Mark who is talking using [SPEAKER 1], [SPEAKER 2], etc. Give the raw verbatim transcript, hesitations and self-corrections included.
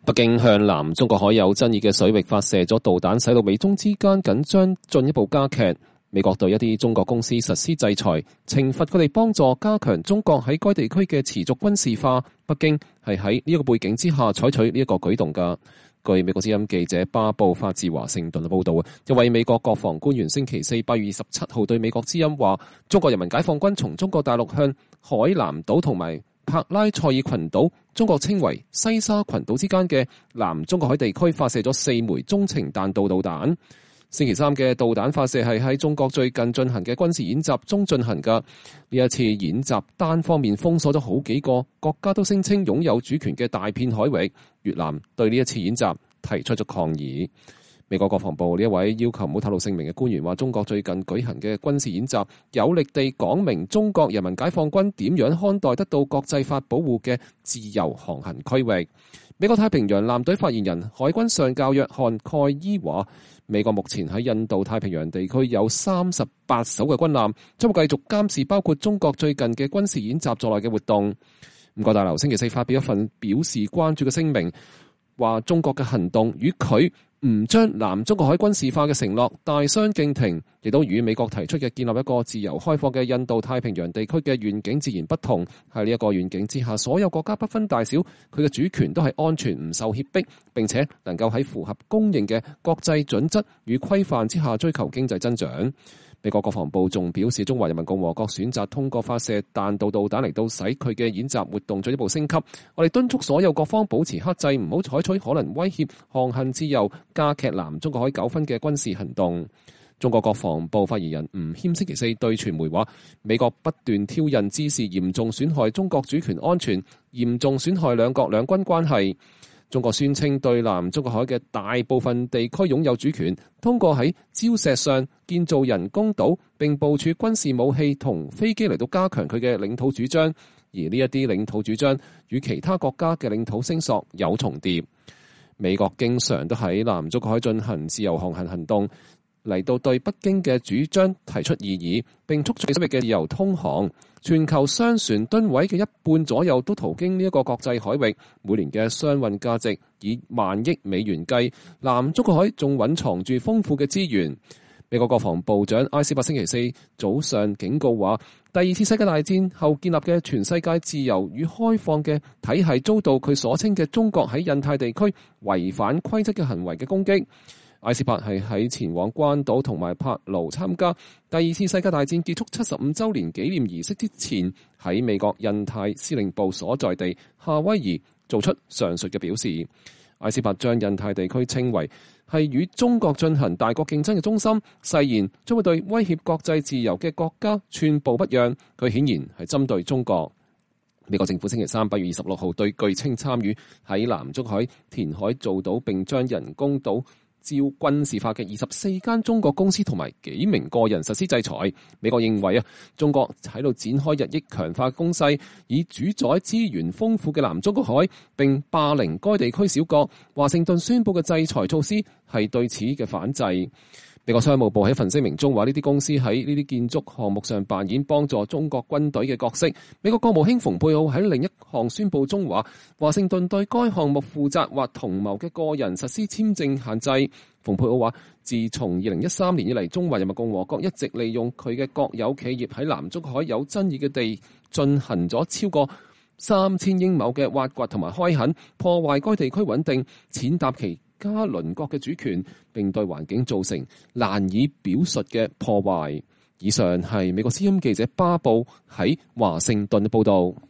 [SPEAKER 1] 北京向南中國海有爭議嘅水域發射咗導彈，使到美中之間緊張進一步加劇。美國對一啲中國公司實施制裁，懲罰佢哋幫助加強中國喺該地區嘅持續軍事化。北京係喺呢一個背景之下採取呢一個舉動㗎。據美國之音記者巴布發自華盛頓嘅報導，一位美國國防官員星期四八月二十七號對美國之音話，中國人民解放軍從中國大陸向海南島同埋帕拉塞爾群島，中國稱為西沙群島之間嘅南中國海地區發射咗四枚中程彈道導彈。星期三嘅導彈發射係喺中國最近進行嘅軍事演習中進行㗎。呢一次演習單方面封鎖咗好幾個國家都聲稱擁有主權嘅大片海域。越南對呢一次演習提出咗抗議。美國國防部呢一位要求唔好透露姓名嘅官員話，中國最近舉行嘅軍事演習有力地講明中國人民解放軍點樣看待得到國際法保護嘅自由航行區域。美國太平洋艦隊發言人海軍上校約翰蓋伊話，美國目前喺印度太平洋地區有三十八艘嘅軍艦，將會繼續監視包括中國最近嘅軍事演習在內嘅活動。五角大樓星期四發表一份表示關注嘅聲明，話中國嘅行動與佢唔將南中國海軍事化嘅承諾大相徑庭，亦都與美國提出嘅建立一個自由開放嘅印度太平洋地區嘅願景自然不同。喺呢一個願景之下，所有國家不分大小，佢嘅主權都係安全唔受脅迫，並且能夠喺符合公認嘅國際準則與規範之下追求經濟增長。美國國防部仲表示，中華人民共和國選擇通過發射彈道導彈嚟到使佢嘅演習活動進一步升級。我哋敦促所有各方保持克制，唔好採取可能威脅航行自由、加劇南中國海糾紛嘅軍事行動。中國國防部發言人吳謙星期四對傳媒話，美國不斷挑釁之事嚴重損害中國主權安全，嚴重損害兩國兩軍關係。中國宣稱對南中國海嘅大部分地區擁有主權，通過喺礁石上建造人工島並部署軍事武器同飛機嚟到加強佢嘅領土主張，而呢一啲領土主張與其他國家嘅領土聲索有重疊。美國經常都喺南中國海進行自由航行行動，嚟到對北京嘅主張提出異議，並促進水域嘅自由通航。全球商船噸位嘅一半左右都途經呢一個國際海域，每年嘅商運價值以萬億美元計。南中國海仲蘊藏住豐富嘅資源。美國國防部長埃斯珀星期四早上警告話，第二次世界大戰後建立嘅全世界自由與開放嘅體系遭到佢所稱嘅中國喺印太地區違反規則嘅行為嘅攻擊。埃斯珀係喺前往關島同埋帕勞參加第二次世界大戰結束七十五週年紀念儀式之前，喺美國印太司令部所在地夏威夷做出上述嘅表示。埃斯珀將印太地區稱為係與中國進行大國競爭嘅中心，誓言將會對威脅國際自由嘅國家寸步不讓。佢顯然係針對中國。美國政府星期三八月二十六號對據稱參與喺南中海填海造島並將人工島照軍事化嘅二十四間中國公司同埋幾名個人實施制裁。美國認為啊，中國喺度展開日益強化攻勢，以主宰資源豐富嘅南中國海，並霸凌該地區小國。華盛頓宣布嘅制裁措施係對此嘅反制。美國商務部喺份聲明中話，呢啲公司喺呢啲建築項目上扮演幫助中國軍隊嘅角色。美國國務卿蓬佩奧喺另一項宣佈中話，華盛頓對該項目負責或同謀嘅個人實施簽證限制。蓬佩奧話，自從二零一三年以嚟，中華人民共和國一直利用佢嘅國有企業喺南中國海有爭議嘅地進行咗超過三千英畝嘅挖掘同埋開墾，破壞該地區穩定，踐踏其加鄰國嘅主權，並對環境造成難以表述嘅破壞。以上係美國之音記者巴布喺華盛頓嘅報道。